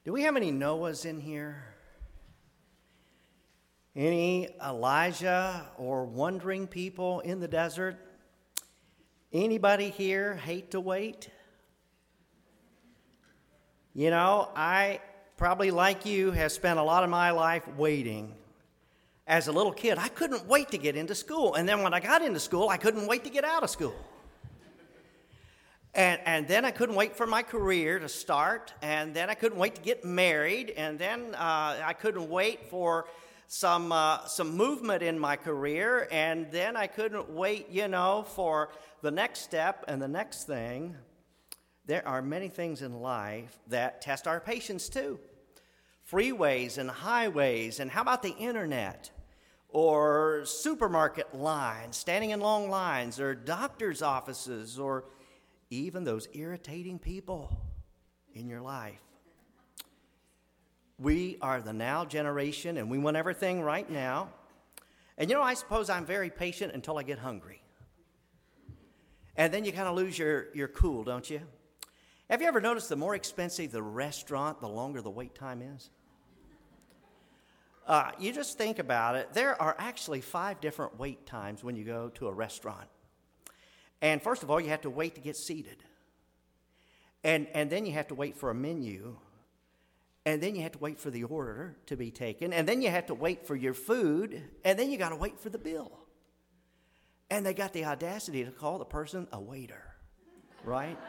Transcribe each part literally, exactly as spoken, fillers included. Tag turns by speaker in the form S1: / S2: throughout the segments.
S1: Do we have any Noahs in here? Any Elijah or wandering people in the desert? Anybody here hate to wait? You know, I probably like you have spent a lot of my life waiting. As a little kid, I couldn't wait to get into school. And then when I got into school, I couldn't wait to get out of school. And, and then I couldn't wait for my career to start. And then I couldn't wait to get married. And then uh, I couldn't wait for some uh, some movement in my career. And then I couldn't wait, you know, for the next step and the next thing. There are many things in life that test our patience too. Freeways and highways, and how about the internet? Or supermarket lines, standing in long lines, or doctor's offices, or even those irritating people in your life. We are the now generation, and we want everything right now. And you know, I suppose I'm very patient until I get hungry. And then you kind of lose your, your cool, don't you? Have you ever noticed the more expensive the restaurant, the longer the wait time is? Uh, you just think about it. There are actually five different wait times when you go to a restaurant. And first of all, you have to wait to get seated. And, and then you have to wait for a menu. And then you have to wait for the order to be taken. And then you have to wait for your food. And then you got to wait for the bill. And they got the audacity to call the person a waiter, right?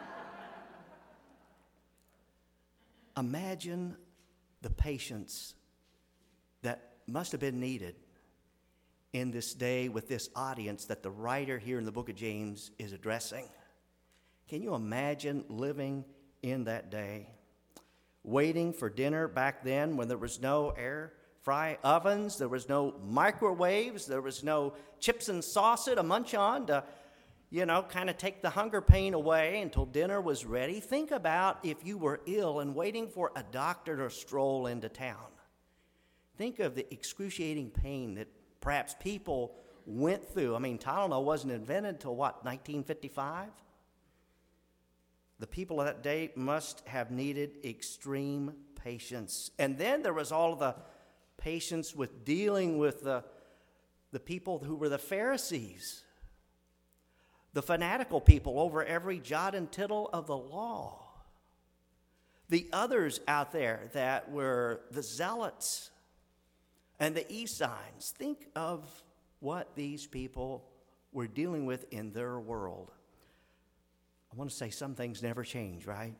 S1: Imagine the patience that must have been needed in this day with this audience that the writer here in the book of James is addressing. Can you imagine living in that day? Waiting for dinner back then when there was no air fry ovens, there was no microwaves, there was no chips and salsa to munch on to, you know, kind of take the hunger pain away until dinner was ready. Think about if you were ill and waiting for a doctor to stroll into town. Think of the excruciating pain that perhaps people went through. I mean, Tylenol wasn't invented until, what, nineteen fifty-five? The people of that day must have needed extreme patience. And then there was all of the patience with dealing with the, the people who were the Pharisees, the fanatical people over every jot and tittle of the law, the others out there that were the zealots and the e-signs. Think of what these people were dealing with in their world. I want to say some things never change, right?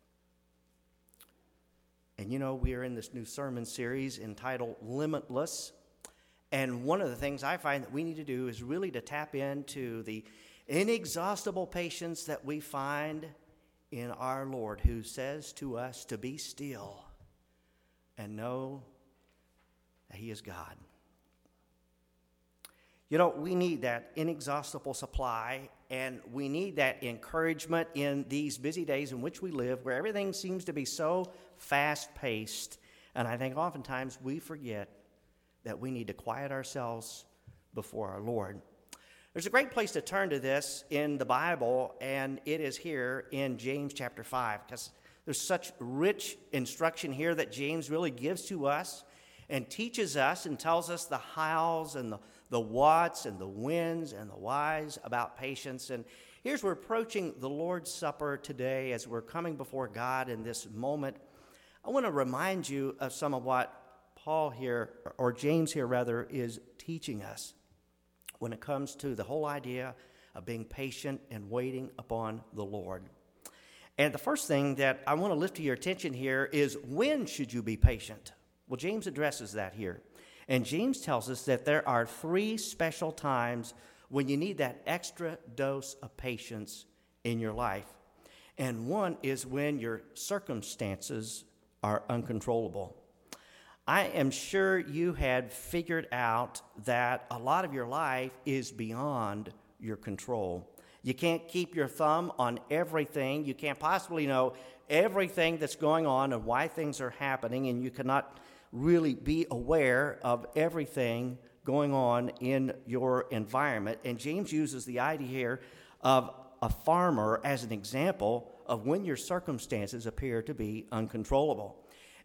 S1: And you know, we are in this new sermon series entitled Limitless. And one of the things I find that we need to do is really to tap into the inexhaustible patience that we find in our Lord, who says to us to be still and know that He is God. You know, we need that inexhaustible supply, and we need that encouragement in these busy days in which we live, where everything seems to be so fast-paced. And I think oftentimes we forget that we need to quiet ourselves before our Lord. There's a great place to turn to this in the Bible, and it is here in James chapter five, because there's such rich instruction here that James really gives to us and teaches us and tells us the hows and the, the whats and the whens and the whys about patience. And here's we're approaching the Lord's Supper today as we're coming before God in this moment. I want to remind you of some of what Paul here, or James here rather, is teaching us when it comes to the whole idea of being patient and waiting upon the Lord. And the first thing that I want to lift to your attention here is, when should you be patient? Well, James addresses that here. And James tells us that there are three special times when you need that extra dose of patience in your life. And one is when your circumstances are uncontrollable. I am sure you had figured out that a lot of your life is beyond your control. You can't keep your thumb on everything. You can't possibly know everything that's going on and why things are happening, and you cannot really be aware of everything going on in your environment. And James uses the idea here of a farmer as an example of when your circumstances appear to be uncontrollable.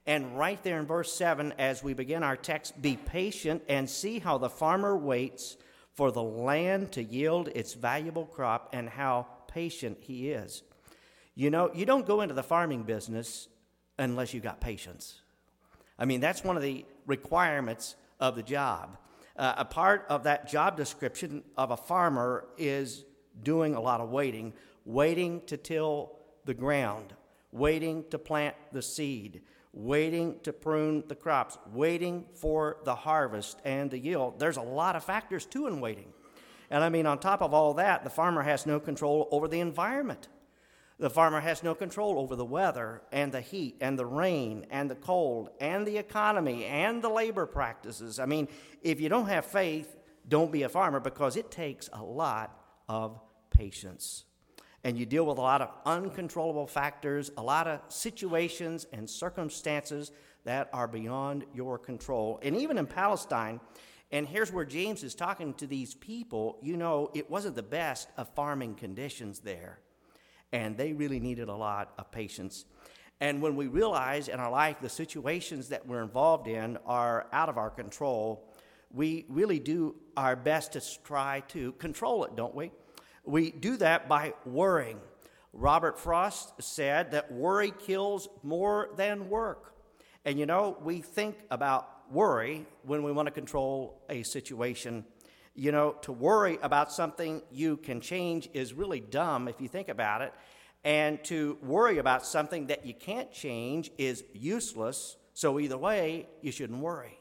S1: And right there in verse seven, as we begin our text, be patient and see how the farmer waits for the land to yield its valuable crop and how patient he is. You know, you don't go into the farming business unless you got patience. I mean, that's one of the requirements of the job. Uh, a part of that job description of a farmer is doing a lot of waiting, waiting to till the ground, waiting to plant the seed, waiting to prune the crops, waiting for the harvest and the yield. There's a lot of factors, too, in waiting. And I mean, on top of all that, the farmer has no control over the environment. The farmer has no control over the weather and the heat and the rain and the cold and the economy and the labor practices. I mean, if you don't have faith, don't be a farmer, because it takes a lot of patience. And you deal with a lot of uncontrollable factors, a lot of situations and circumstances that are beyond your control. And even in Palestine, and here's where James is talking to these people, you know, it wasn't the best of farming conditions there. And they really needed a lot of patience. And when we realize in our life the situations that we're involved in are out of our control, we really do our best to try to control it, don't we? We do that by worrying. Robert Frost said that worry kills more than work. And you know, we think about worry when we want to control a situation. You know, to worry about something you can change is really dumb if you think about it. And to worry about something that you can't change is useless. So either way, you shouldn't worry.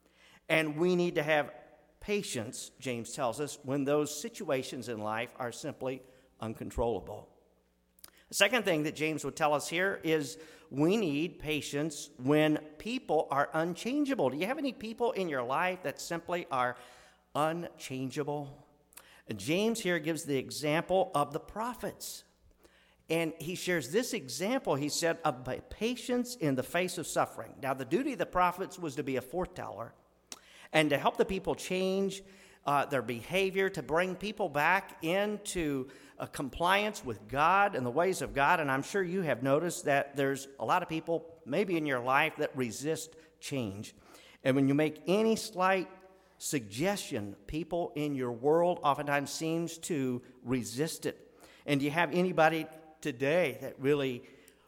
S1: And we need to have patience, James tells us, when those situations in life are simply uncontrollable. The second thing that James would tell us here is we need patience when people are unchangeable. Do you have any people in your life that simply are unchangeable? James here gives the example of the prophets. And he shares this example, he said, of patience in the face of suffering. Now, the duty of the prophets was to be a foreteller and to help the people change uh, their behavior, to bring people back into a compliance with God and the ways of God. And I'm sure you have noticed that there's a lot of people, maybe in your life, that resist change. And when you make any slight suggestion, people in your world oftentimes seems to resist it. And do you have anybody today that really,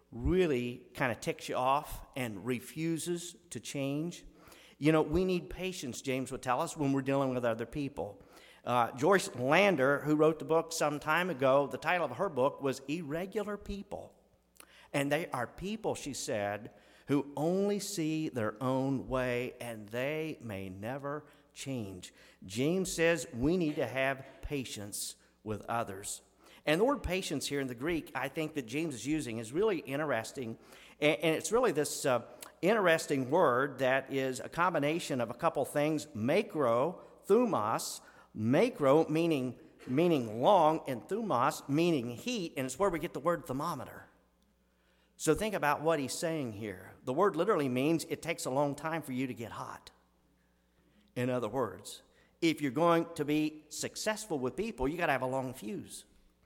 S1: really kind of ticks you off and refuses to change? You know, we need patience, James would tell us, when we're dealing with other people. Uh, Joyce Lander, who wrote the book some time ago, the title of her book was Irregular People. And they are people, she said, who only see their own way, and they may never change. James says we need to have patience with others. And the word patience here in the Greek, I think that James is using, is really interesting. And, and it's really this uh, interesting word that is a combination of a couple things, makro, thumos, makro meaning, meaning long, and thumos meaning heat, and it's where we get the word thermometer. So think about what he's saying here. The word literally means it takes a long time for you to get hot. In other words, if you're going to be successful with people, you got to have a long fuse.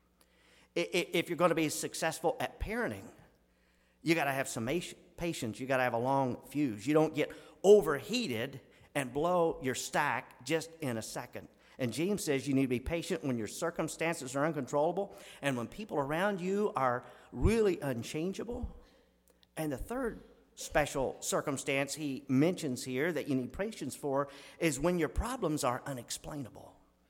S1: If you're going to be successful at parenting, you got to have some patience. You got to have a long fuse. You don't get overheated and blow your stack just in a second. And James says you need to be patient when your circumstances are uncontrollable and when people around you are really unchangeable. And the third special circumstance he mentions here that you need patience for is when your problems are unexplainable.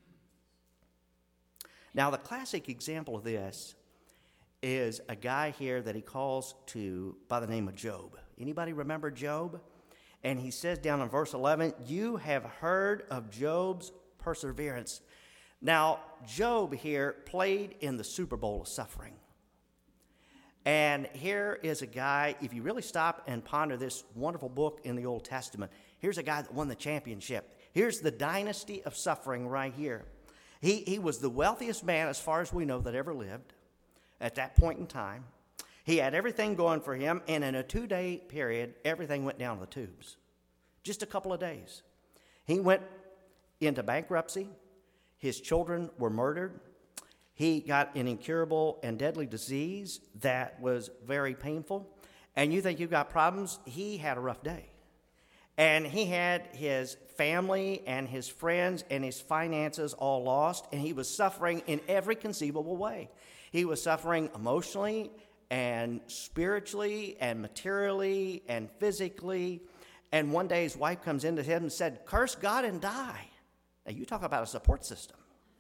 S1: Now, the classic example of this is a guy here that he calls to by the name of Job. Anybody remember Job? And he says down in verse eleven, you have heard of Job's perseverance. Now, Job here played in the Super Bowl of suffering. And here is a guy, if you really stop and ponder this wonderful book in the Old Testament, here's a guy that won the championship. Here's the dynasty of suffering right here. He, he was the wealthiest man, as far as we know, that ever lived at that point in time. He had everything going for him, and in a two-day period, everything went down the tubes. Just a couple of days. He went into bankruptcy. His children were murdered. He got an incurable and deadly disease that was very painful. and you think you've got problems, he had a rough day. And he had his family and his friends and his finances all lost, and he was suffering in every conceivable way. He was suffering emotionally and spiritually and materially and physically. And one day his wife comes into him and said, "Curse God and die." Now you talk about a support system.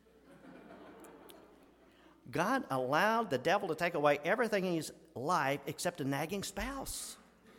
S1: God allowed the devil to take away everything in his life except a nagging spouse.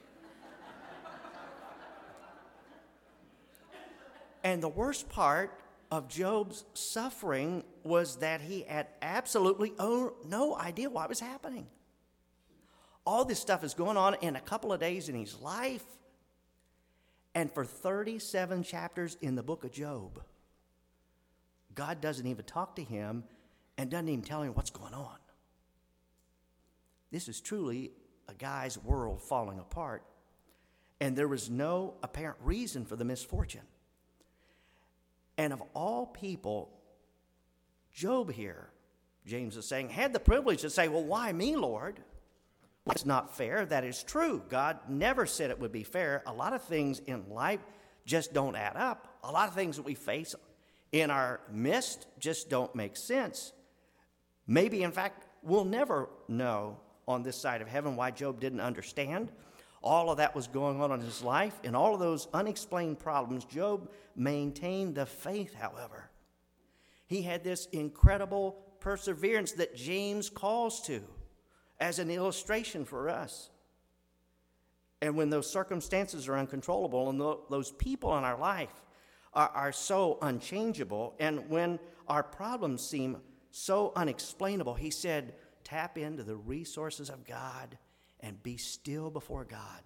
S1: And the worst part of Job's suffering was that he had absolutely no idea what was happening. All this stuff is going on in a couple of days in his life. And for thirty-seven chapters in the book of Job, God doesn't even talk to him and doesn't even tell him what's going on. This is truly a guy's world falling apart. And there was no apparent reason for the misfortune. And of all people, Job here, James is saying, had the privilege to say, "Well, why me, Lord?" That's not fair. That is true. God never said it would be fair. A lot of things in life just don't add up. A lot of things that we face in our midst just don't make sense. Maybe, in fact, we'll never know on this side of heaven why Job didn't understand. All of that was going on in his life, and all of those unexplained problems, Job maintained the faith, however. He had this incredible perseverance that James calls to as an illustration for us. And when those circumstances are uncontrollable and those people in our life are, are so unchangeable, and when our problems seem so unexplainable, he said, tap into the resources of God and be still before God.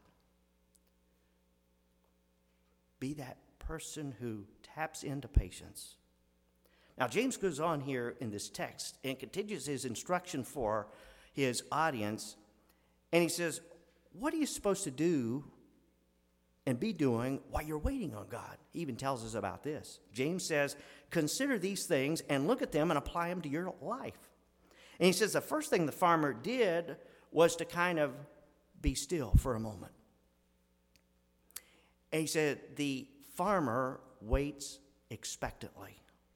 S1: Be that person who taps into patience. Now, James goes on here in this text and continues his instruction for his audience, and he says, what are you supposed to do and be doing while you're waiting on God? He even tells us about this. James says, consider these things and look at them and apply them to your life. And he says the first thing the farmer did was to kind of be still for a moment. And he said the farmer waits expectantly.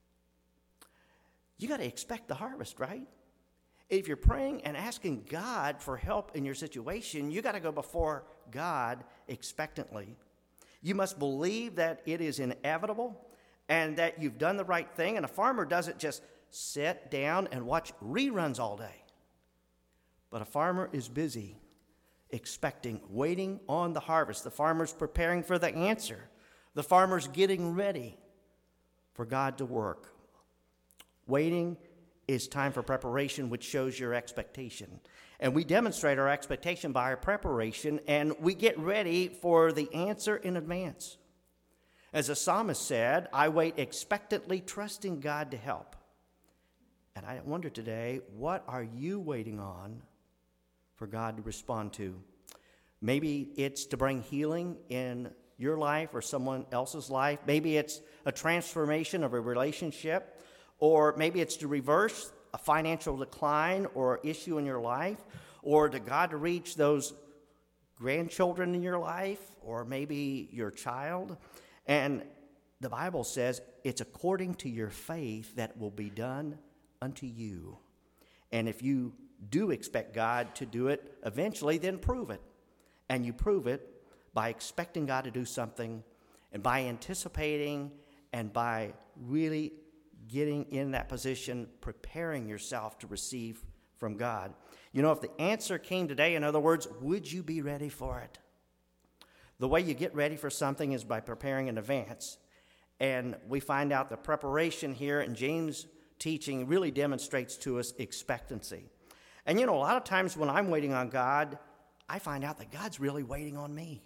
S1: You got to expect the harvest, right? If you're praying and asking God for help in your situation, you got to go before God expectantly. You must believe that it is inevitable and that you've done the right thing. And a farmer doesn't just sit down and watch reruns all day. But a farmer is busy, expecting, waiting on the harvest. The farmer's preparing for the answer. The farmer's getting ready for God to work. Waiting is time for preparation, which shows your expectation. And we demonstrate our expectation by our preparation, and we get ready for the answer in advance. As the psalmist said, I wait expectantly, trusting God to help. And I wonder today, what are you waiting on for God to respond to? Maybe it's to bring healing in your life or someone else's life. Maybe it's a transformation of a relationship. Or maybe it's to reverse a financial decline or issue in your life, or to God to reach those grandchildren in your life, or maybe your child. And the Bible says it's according to your faith that will be done unto you. And if you do expect God to do it eventually, then prove it. And you prove it by expecting God to do something, and by anticipating, and by really getting in that position, preparing yourself to receive from God. You know, if the answer came today, in other words, would you be ready for it? The way you get ready for something is by preparing in advance. And we find out the preparation here in James' teaching really demonstrates to us expectancy. And you know, a lot of times when I'm waiting on God, I find out that God's really waiting on me.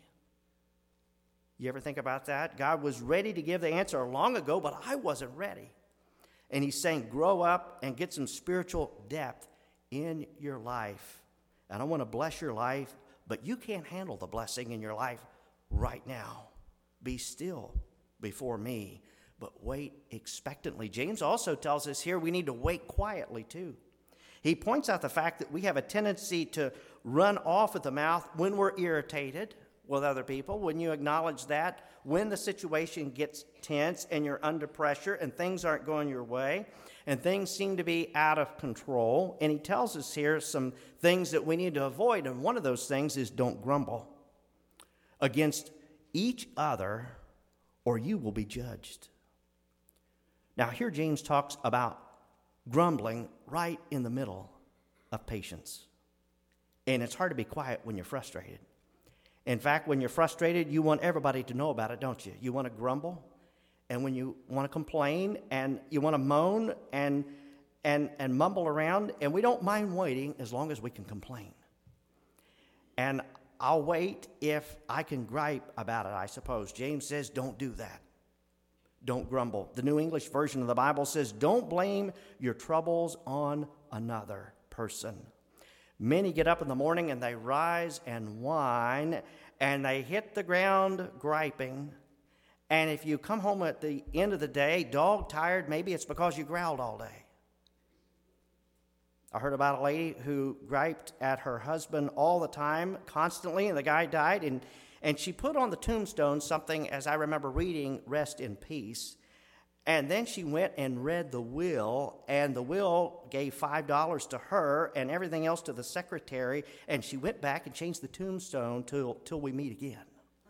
S1: You ever think about that? God was ready to give the answer long ago, but I wasn't ready. And he's saying, grow up and get some spiritual depth in your life. And I want to bless your life, but you can't handle the blessing in your life right now. Be still before me, but wait expectantly. James also tells us here we need to wait quietly too. He points out the fact that we have a tendency to run off at the mouth when we're irritated with other people, when you acknowledge that, when the situation gets tense and you're under pressure and things aren't going your way and things seem to be out of control. And he tells us here some things that we need to avoid, and one of those things is don't grumble against each other or you will be judged. Now here James talks about grumbling right in the middle of patience. And it's hard to be quiet when you're frustrated. In fact, when you're frustrated, you want everybody to know about it, don't you? You want to grumble, and when you want to complain, and you want to moan and and and mumble around, and we don't mind waiting as long as we can complain. And I'll wait if I can gripe about it, I suppose. James says, don't do that. Don't grumble. The New English Version of the Bible says, don't blame your troubles on another person. Many get up in the morning and they rise and whine and they hit the ground griping. And if you come home at the end of the day, dog tired, maybe it's because you growled all day. I heard about a lady who griped at her husband all the time, constantly, and the guy died. And, and she put on the tombstone something, as I remember reading, rest in peace. And then she went and read the will, and the will gave five dollars to her and everything else to the secretary, and she went back and changed the tombstone till, till we meet again.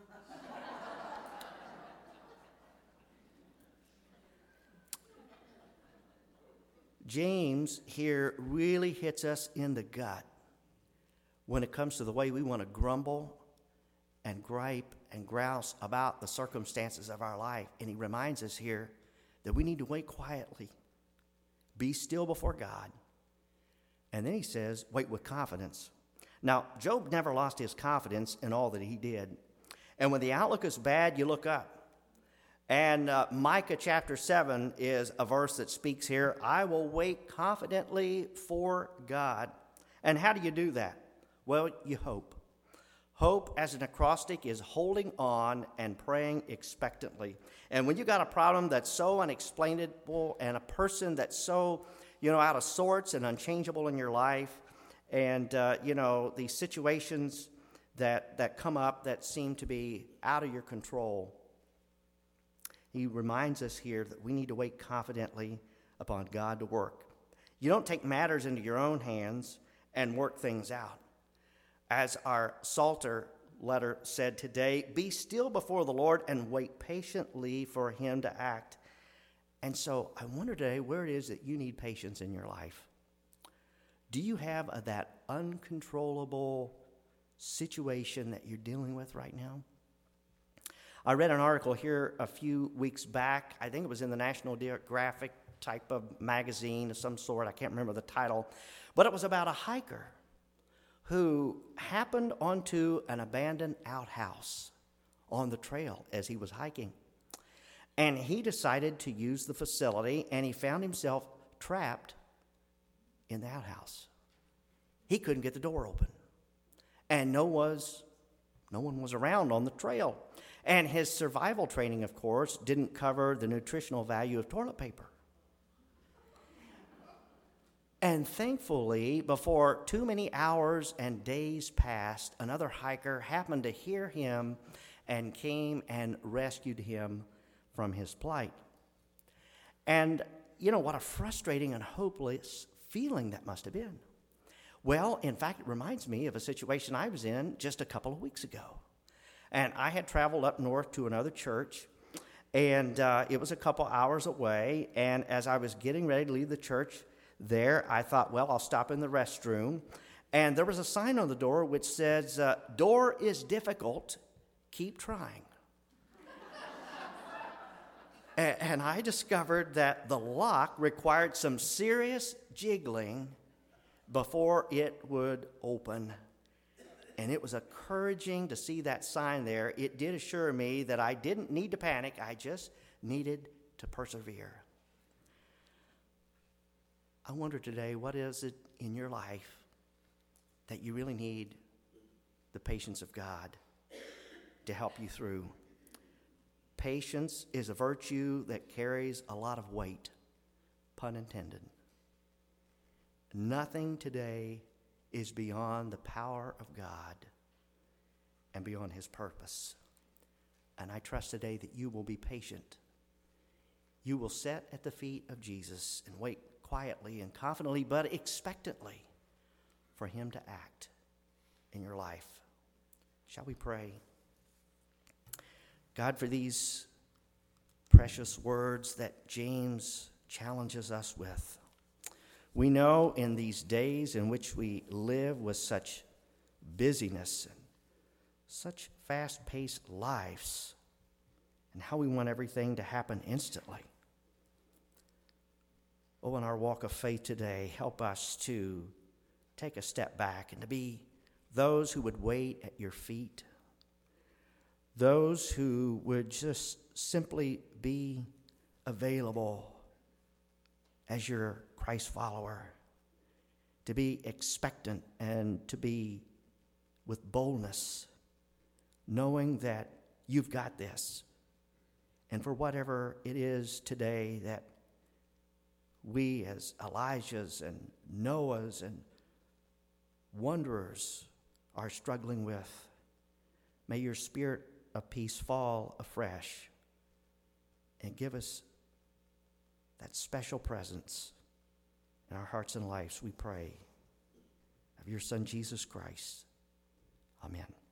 S1: James here really hits us in the gut when it comes to the way we want to grumble and gripe and grouse about the circumstances of our life. And he reminds us here that we need to wait quietly, be still before God. And then he says, wait with confidence. Now, Job never lost his confidence in all that he did. And when the outlook is bad, you look up. And uh, Micah chapter seven is a verse that speaks here, I will wait confidently for God. And how do you do that? Well, you hope. Hope as an acrostic is holding on and praying expectantly. And when you got a problem that's so unexplainable and a person that's so, you know, out of sorts and unchangeable in your life, and, uh, you know, these situations that, that come up that seem to be out of your control, he reminds us here that we need to wait confidently upon God to work. You don't take matters into your own hands and work things out. As our Psalter letter said today, be still before the Lord and wait patiently for him to act. And so I wonder today where it is that you need patience in your life. Do you have a, that uncontrollable situation that you're dealing with right now? I read an article here a few weeks back. I think it was in the National Geographic type of magazine of some sort. I can't remember the title. But it was about a hiker who happened onto an abandoned outhouse on the trail as he was hiking. And he decided to use the facility, and he found himself trapped in the outhouse. He couldn't get the door open. And no, was, no one was around on the trail. And his survival training, of course, didn't cover the nutritional value of toilet paper. And thankfully, before too many hours and days passed, another hiker happened to hear him and came and rescued him from his plight. And, you know, what a frustrating and hopeless feeling that must have been. Well, in fact, it reminds me of a situation I was in just a couple of weeks ago. And I had traveled up north to another church, and uh, it was a couple hours away. And as I was getting ready to leave the church there, I thought, well, I'll stop in the restroom. And there was a sign on the door which says, uh, door is difficult, keep trying. and, and I discovered that the lock required some serious jiggling before it would open. And it was encouraging to see that sign there. It did assure me that I didn't need to panic. I just needed to persevere. I wonder today, what is it in your life that you really need the patience of God to help you through? Patience is a virtue that carries a lot of weight, pun intended. Nothing today is beyond the power of God and beyond his purpose. And I trust today that you will be patient. You will sit at the feet of Jesus and wait quietly and confidently, but expectantly, for him to act in your life. Shall we pray? God, for these precious words that James challenges us with, we know in these days in which we live with such busyness and such fast-paced lives, and how we want everything to happen instantly. Oh, in our walk of faith today, help us to take a step back and to be those who would wait at your feet, those who would just simply be available as your Christ follower, to be expectant and to be with boldness, knowing that you've got this. And for whatever it is today that we as Elijahs and Noahs and wanderers are struggling with, may your spirit of peace fall afresh and give us that special presence in our hearts and lives, we pray, of your Son, Jesus Christ. Amen.